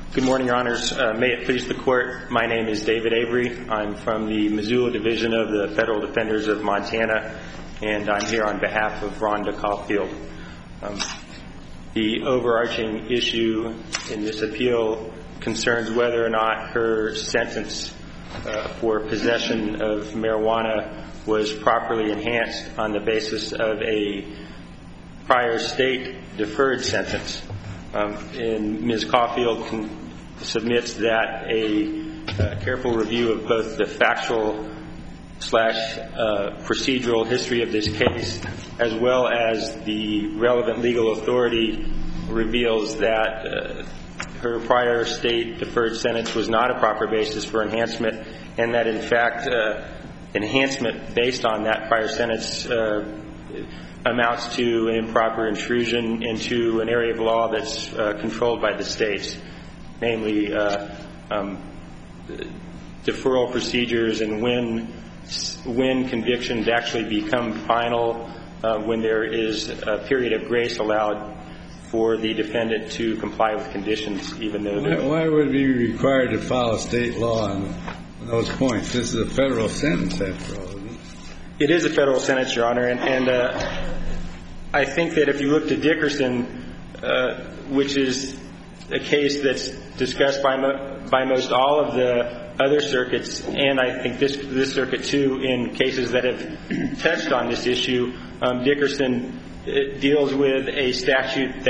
Good morning, Your Honors. May it please the Court, my name is David Avery. I'm from the Missoula Division of the Federal Defenders of Montana, and I'm here on behalf of Rhonda Caulfield. The overarching issue in this appeal concerns whether or not her sentence for possession of marijuana was properly enhanced on the basis of a prior state deferred sentence. And Ms. Caulfield submits that a careful review of both the factual / procedural history of this case, as well as the relevant legal authority, reveals that her prior state deferred sentence was not a proper basis for enhancement, and that in fact enhancement based on that prior sentence amounts to an improper intrusion into an area of law that's controlled by the states, namely deferral procedures and when convictions actually become final, when there is a period of grace allowed for the defendant to comply with conditions, even though Why would it be required to follow state law on those points? This is a federal sentence, after all, isn't it? It is a federal sentence, Your Honor, and I think that if you look to Dickerson, which is a case that's discussed by most all of the other circuits, and I think this circuit too, in cases that have touched on this issue, Dickerson deals with a statute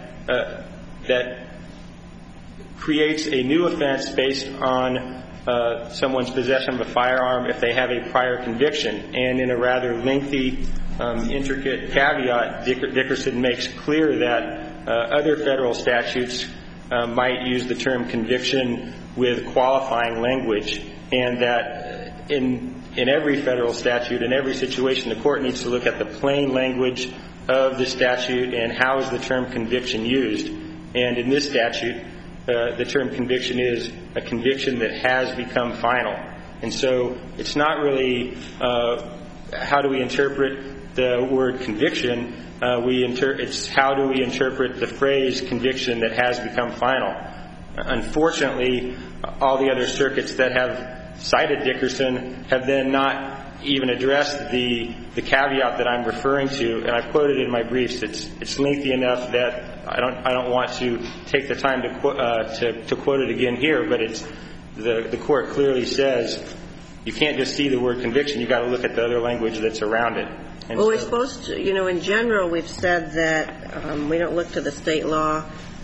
that creates a new offense based on someone's possession of a firearm if they have a prior conviction. And in a rather lengthy, intricate caveat, Dickerson makes clear that other federal statutes might use the term conviction with qualifying language, and that in every federal statute, in every situation, the court needs to look at the plain language of the statute and how is the term conviction used. And in this statute, the term conviction is a conviction that has become final. And so it's not really how do we interpret the word conviction. It's how do we interpret the phrase conviction that has become final. Unfortunately, all the other circuits that have cited Dickerson have then not even addressed the caveat that I'm referring to, and I've quoted it in my briefs. It's lengthy enough that I don't want to take the time to quote it again here, but the court clearly says you can't just see the word conviction. You've got to look at the other language that's around it. And well, we're supposed to, in general, we've said that we don't look to the state law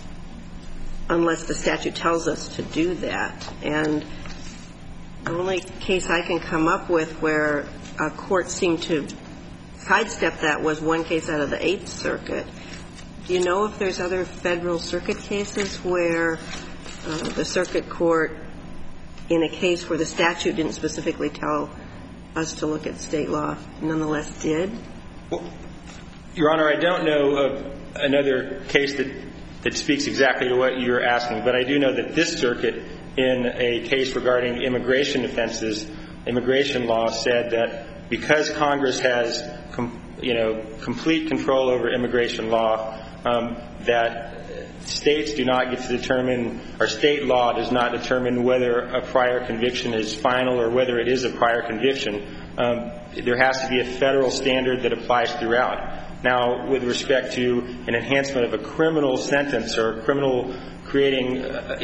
unless the statute tells us to do that. And the only case I can come up with where a court seemed to sidestep that was one case out of the Eighth Circuit. Do you know if there's other federal circuit cases where the circuit court, in a case where the statute didn't specifically tell us to look at state law, nonetheless did? Well, Your Honor, I don't know of another case that speaks exactly to what you're asking, but I do know that this circuit, in a case regarding immigration offenses, immigration law said that because Congress has complete control over immigration law, that states do not get to determine, or state law does not determine whether a prior conviction is final or whether it is a prior conviction. There has to be a federal standard that applies throughout. Now, with respect to an enhancement of a criminal sentence or a criminal creating,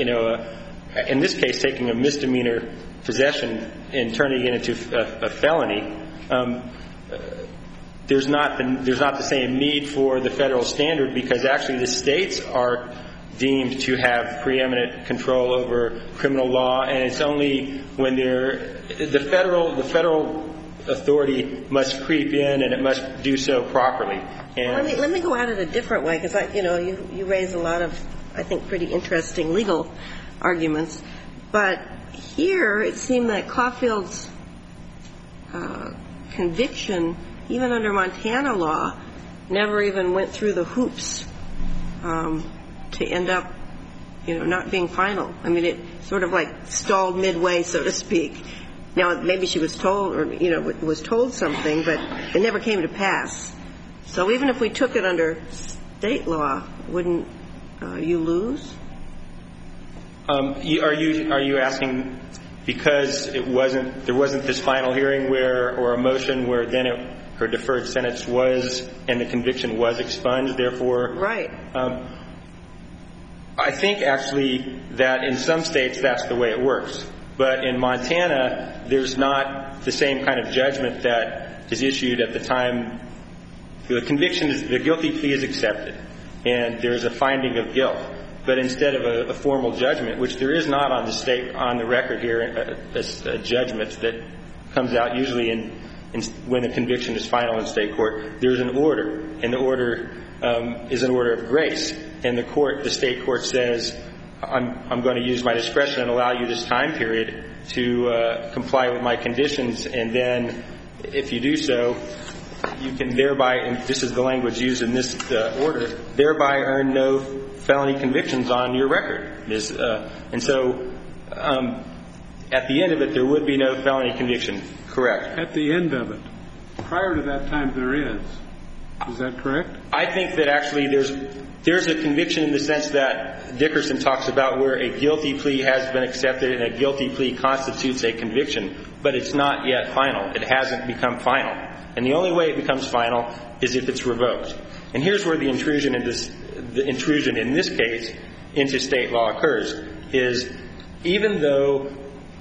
in this case, taking a misdemeanor possession and turning it into a felony, there's not the same need for the federal standard, because actually the states are deemed to have preeminent control over criminal law, and it's only when the federal authority must creep in, and it must do so properly. And let me go at it a different way, because you raise a lot of, I think, pretty interesting legal arguments. But here it seemed that Caulfield's conviction, even under Montana law, never even went through the hoops to end up, not being final. I mean, it sort of like stalled midway, so to speak. Now, maybe she was told, or, was told something, but it never came to pass. So even if we took it under state law, wouldn't you lose? Are you asking because there wasn't this final hearing or a motion where then her deferred sentence was and the conviction was expunged, therefore? Right. I think actually that in some states that's the way it works. But in Montana, there's not the same kind of judgment that is issued at the time the guilty plea is accepted, and there's a finding of guilt. But instead of a formal judgment, which there is not on the record here, a judgment that comes out usually when a conviction is final in state court, there's an order, and the order is an order of grace. And the state court says, I'm going to use my discretion and allow you this time period to comply with my conditions, and then if you do so, you can thereby, and this is the language used in this order, thereby earn no felony convictions on your record. And so at the end of it, there would be no felony conviction. Correct. At the end of it. Prior to that time, there is. Is that correct? I think that actually there's a conviction in the sense that Dickerson talks about where a guilty plea has been accepted and a guilty plea constitutes a conviction, but it's not yet final. It hasn't become final. And the only way it becomes final is if it's revoked. And here's where the intrusion in this case into state law occurs, is even though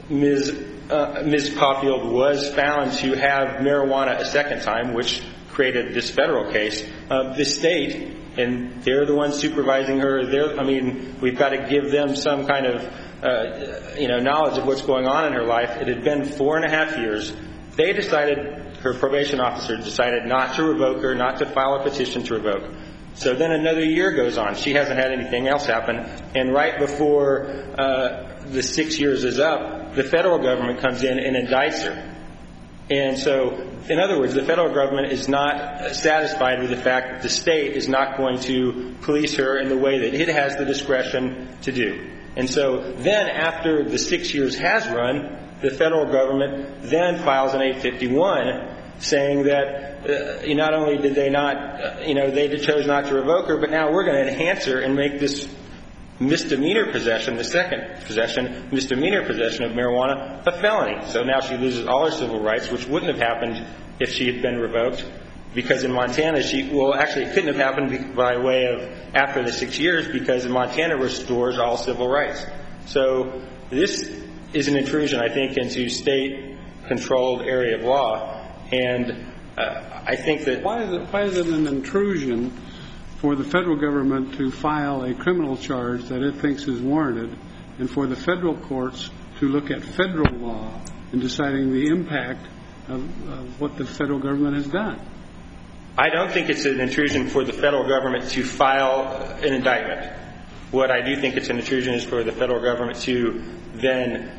Ms. Caulfield was found to have marijuana a second time, which created this federal case, the state, and they're the ones supervising her, we've got to give them some kind of knowledge of what's going on in her life. It had been 4.5 years. They decided, her probation officer decided not to revoke her, not to file a petition to revoke. So then another year goes on. She hasn't had anything else happen. And right before the 6 years is up, the federal government comes in and indicts her. And so, in other words, the federal government is not satisfied with the fact that the state is not going to police her in the way that it has the discretion to do. And so then after the 6 years has run, the federal government then files an 851 saying that not only did they not, they chose not to revoke her, but now we're going to enhance her and make this misdemeanor possession, the second possession, misdemeanor possession of marijuana, a felony. So now she loses all her civil rights, which wouldn't have happened if she had been revoked, because in Montana actually it couldn't have happened by way of after the 6 years, because in Montana restores all civil rights. So this is an intrusion, I think, into state-controlled area of law. And I think that... Why is it an intrusion for the federal government to file a criminal charge that it thinks is warranted, and for the federal courts to look at federal law in deciding the impact of what the federal government has done? I don't think it's an intrusion for the federal government to file an indictment. What I do think it's an intrusion is for the federal government to then...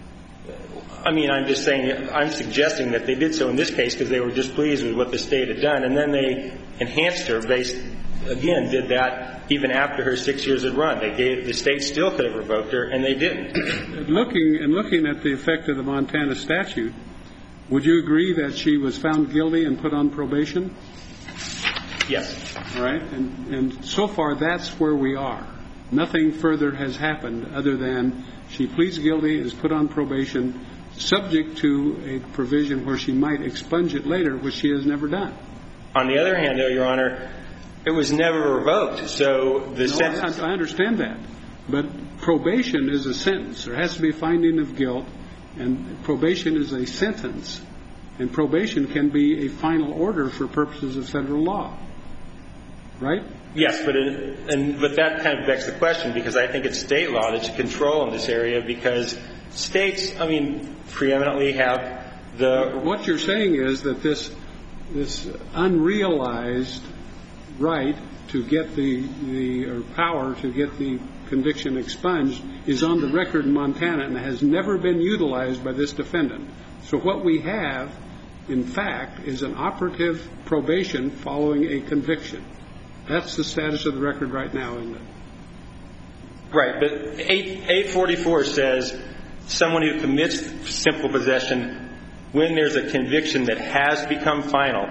I'm suggesting that they did so in this case because they were displeased with what the state had done, and then they enhanced her did that even after her 6 years had run. The state still could have revoked her, and they didn't. Looking at the effect of the Montana statute, would you agree that she was found guilty and put on probation? Yes. All right. And so far, that's where we are. Nothing further has happened other than she pleads guilty, is put on probation, subject to a provision where she might expunge it later, which she has never done. On the other hand, though, Your Honor, it was never revoked, so the sentence... I understand that. But probation is a sentence. There has to be a finding of guilt, and probation is a sentence. And probation can be a final order for purposes of federal law. Right? Yes, but that kind of begs the question, because I think it's state law that should control in this area, because states, preeminently have the... What you're saying is that this unrealized right to get or power to get the conviction expunged is on the record in Montana and has never been utilized by this defendant. So what we have, in fact, is an operative probation following a conviction. That's the status of the record right now, isn't it? Right, but 844 says someone who commits simple possession when there's a conviction that has become final.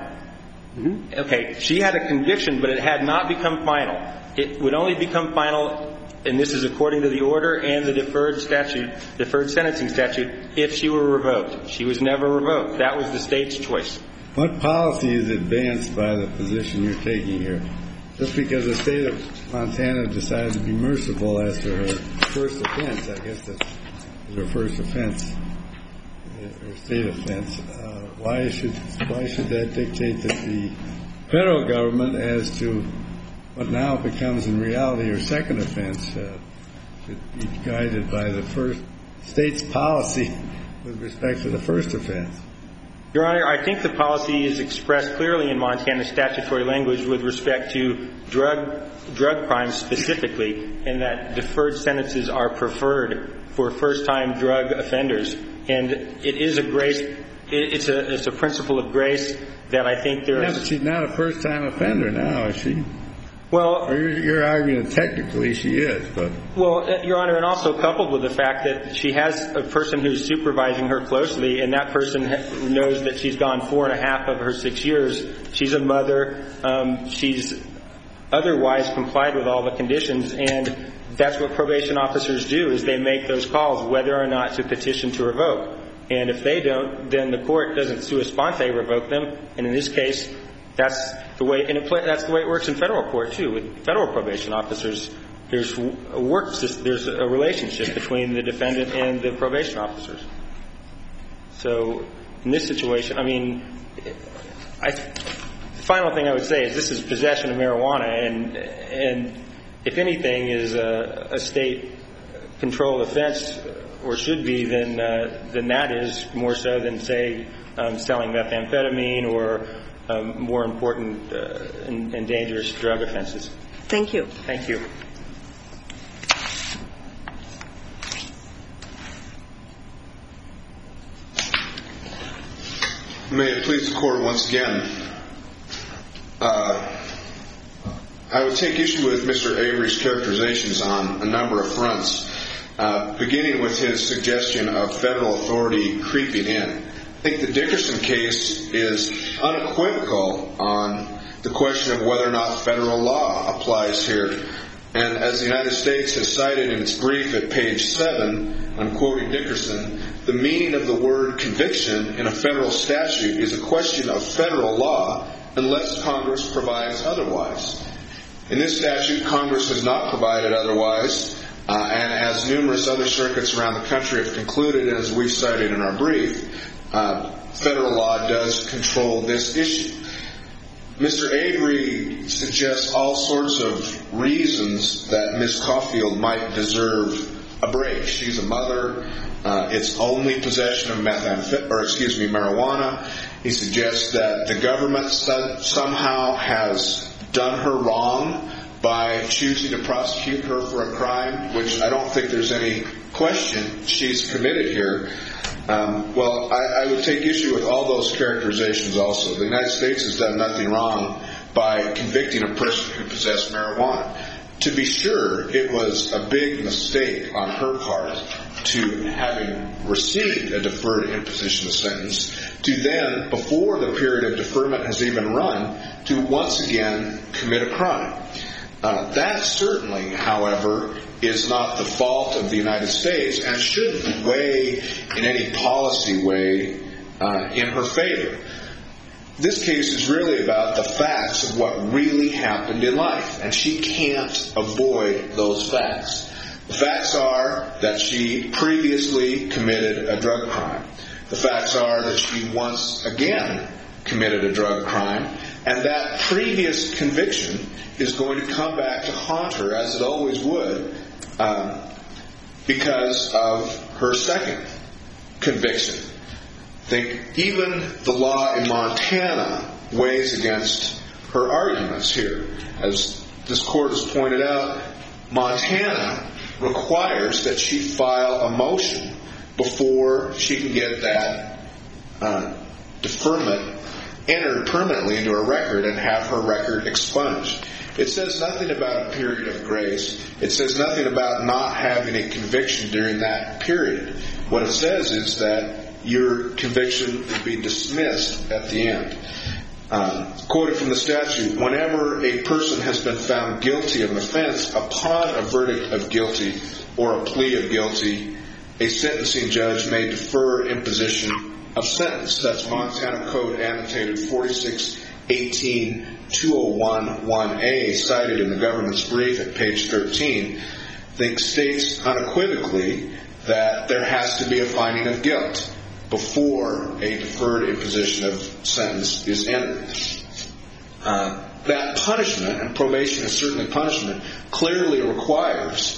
Mm-hmm. Okay, she had a conviction, but it had not become final. It would only become final and this is according to the order and the deferred sentencing statute, if she were revoked. She was never revoked. That was the state's choice. What policy is advanced by the position you're taking here? Just because the state of Montana decided to be merciful as to her first offense, I guess that's her first offense, her state offense, why should that dictate that the federal government, as to what now becomes in reality her second offense, should be guided by the first state's policy with respect to the first offense? Your Honor, I think the policy is expressed clearly in Montana statutory language with respect to drug crimes specifically, and that deferred sentences are preferred for first-time drug offenders. And it is a grace. It's a principle of grace that I think there is. But she's not a first-time offender now, is she? Well, or you're arguing that technically she is, but. Well, Your Honor, and also coupled with the fact that she has a person who's supervising her closely, and that person knows that she's gone 4.5 of her 6 years. She's a mother. She's otherwise complied with all the conditions, and that's what probation officers do, is they make those calls whether or not to petition to revoke. And if they don't, then the court doesn't sua sponte revoke them. And in this case, that's the way it works in federal court too. With federal probation officers, there's a relationship between the defendant and the probation officers. So in this situation, I mean, the final thing I would say is this is possession of marijuana, and if anything is a state-controlled offense, or should be, then that is more so than, say, selling methamphetamine or more important and dangerous drug offenses. Thank you. Thank you. May it please the Court once again. I would take issue with Mr. Avery's characterizations on a number of fronts, beginning with his suggestion of federal authority creeping in. I think the Dickerson case is unequivocal on the question of whether or not federal law applies here. And as the United States has cited in its brief at page 7, I'm quoting Dickerson, the meaning of the word conviction in a federal statute is a question of federal law unless Congress provides otherwise. In this statute, Congress has not provided otherwise, and as numerous other circuits around the country have concluded, and as we've cited in our brief, federal law does control this issue. Mr. Avery suggests all sorts of reasons that Ms. Caulfield might deserve a break. She's a mother. It's only possession of marijuana. He suggests that the government somehow has done her wrong by choosing to prosecute her for a crime, which I don't think there's any question she's committed here. Well, I would take issue with all those characterizations also. The United States has done nothing wrong by convicting a person who possessed marijuana. To be sure, it was a big mistake on her part to, having received a deferred imposition of sentence, to then, before the period of deferment has even run, to once again commit a crime. That certainly, however, is not the fault of the United States and shouldn't weigh in any policy way in her favor. This case is really about the facts of what really happened in life, and she can't avoid those facts. The facts are that she previously committed a drug crime. The facts are that she once again committed a drug crime, and that previous conviction is going to come back to haunt her, as it always would, because of her second conviction. I think even the law in Montana weighs against her arguments here. As this court has pointed out, Montana requires that she file a motion before she can get that deferment entered permanently into her record and have her record expunged. It says nothing about a period of grace. It says nothing about not having a conviction during that period. What it says is that your conviction will be dismissed at the end. Quoted from the statute, whenever a person has been found guilty of an offense upon a verdict of guilty or a plea of guilty, a sentencing judge may defer imposition of sentence. That's Montana Code annotated 46-18-201-1A, cited in the government's brief at page 13. It states unequivocally that there has to be a finding of guilt before a deferred imposition of sentence is entered. That punishment, and probation is certainly punishment, clearly requires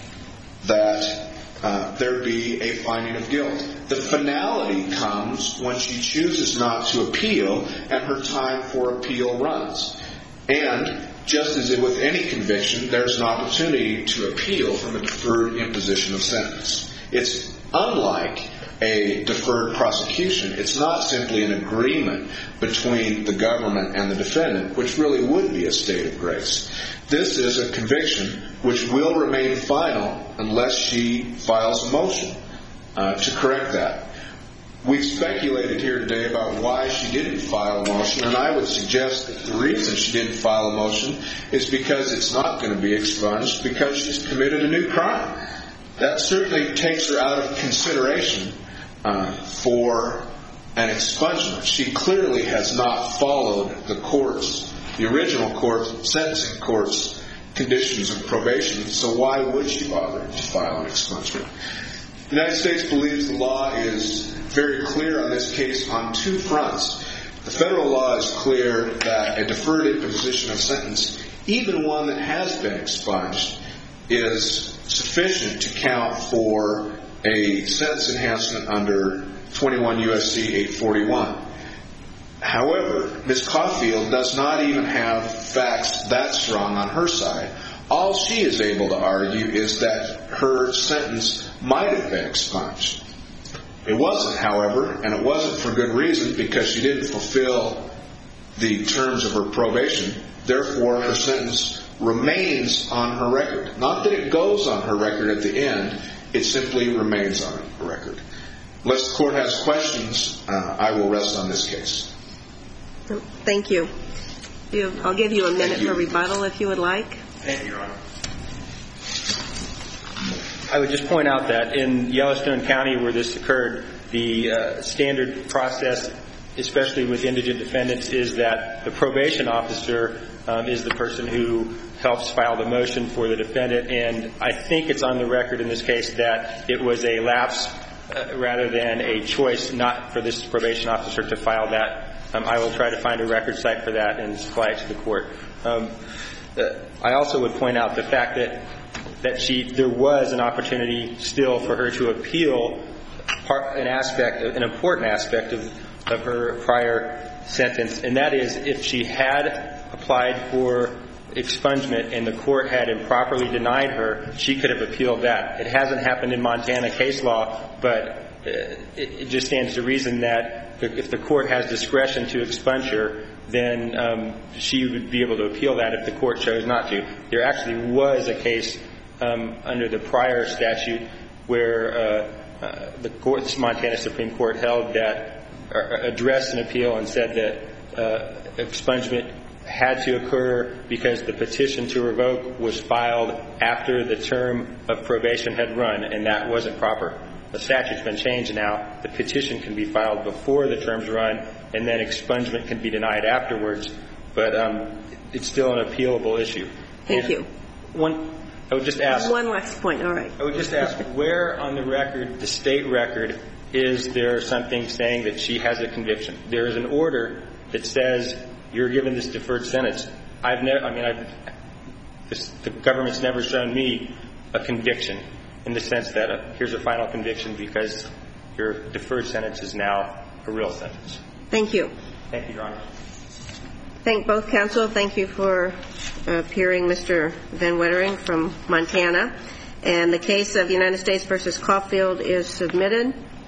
that there be a finding of guilt. The finality comes when she chooses not to appeal and her time for appeal runs. And just as with any conviction, there's an opportunity to appeal from a deferred imposition of sentence. It's unlike a deferred prosecution. It's not simply an agreement between the government and the defendant, which really would be a state of grace. This is a conviction which will remain final unless she files a motion to correct that. We've speculated here today about why she didn't file a motion, and I would suggest that the reason she didn't file a motion is because it's not going to be expunged because she's committed a new crime. That certainly takes her out of consideration for an expungement. She clearly has not followed the original sentencing court's conditions of probation, so why would she bother to file an expungement? The United States believes the law is very clear on this case on two fronts. The federal law is clear that a deferred imposition of sentence, even one that has been expunged, is sufficient to count for a sentence enhancement under 21 U.S.C. 841. However, Ms. Caulfield does not even have facts that strong on her side. All she is able to argue is that her sentence might have been expunged. It wasn't, however, and it wasn't for good reason because she didn't fulfill the terms of her probation. Therefore, her sentence remains on her record. Not that it goes on her record at the end, it simply remains on her record. Unless the court has questions, I will rest on this case. Thank you. I'll give you a minute for rebuttal if you would like. Thank you, Your Honor. I would just point out that in Yellowstone County where this occurred, the standard process, especially with indigent defendants, is that the probation officer is the person who helps file the motion for the defendant. And I think it's on the record in this case that it was a lapse rather than a choice not for this probation officer to file that. I will try to find a record site for that and supply it to the court. I also would point out the fact that there was an opportunity still for her to appeal an important aspect of her prior sentence, and that is if she had applied for expungement and the court had improperly denied her, she could have appealed that. It hasn't happened in Montana case law, but it just stands to reason that if the court has discretion to expunge her, then she would be able to appeal that if the court chose not to. There actually was a case under the prior statute where the Montana Supreme Court held that, addressed an appeal and said that expungement had to occur because the petition to revoke was filed after the term of probation had run, and that wasn't proper. The statute's been changed now. The petition can be filed before the terms run, and then expungement can be denied afterwards. But it's still an appealable issue. Thank you. I would just ask. One last point. All right. I would just ask, where on the record, the state record, is there something saying that she has a conviction? There is an order that says you're given this deferred sentence. The government's never shown me a conviction in the sense that here's a final conviction because your deferred sentence is now a real sentence. Thank you. Thank you, Your Honor. Thank both counsel. Thank you for appearing, Mr. Van Wettering from Montana. And the case of United States v. Caulfield is submitted.